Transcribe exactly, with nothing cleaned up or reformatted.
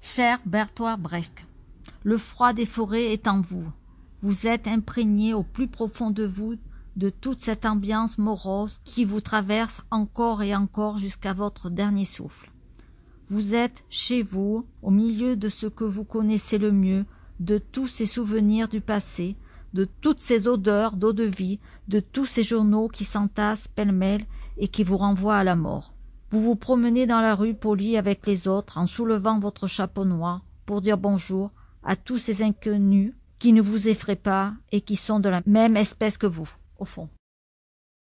Cher Bertolt Brecht, le froid des forêts est en vous. Vous êtes imprégné au plus profond de vous de toute cette ambiance morose qui vous traverse encore et encore jusqu'à votre dernier souffle. Vous êtes chez vous, au milieu de ce que vous connaissez le mieux, de tous ces souvenirs du passé, de toutes ces odeurs d'eau-de-vie, de tous ces journaux qui s'entassent pêle-mêle et qui vous renvoient à la mort. Vous vous promenez dans la rue poli avec les autres en soulevant votre chapeau noir pour dire bonjour à tous ces inconnus qui ne vous effraient pas et qui sont de la même espèce que vous, au fond.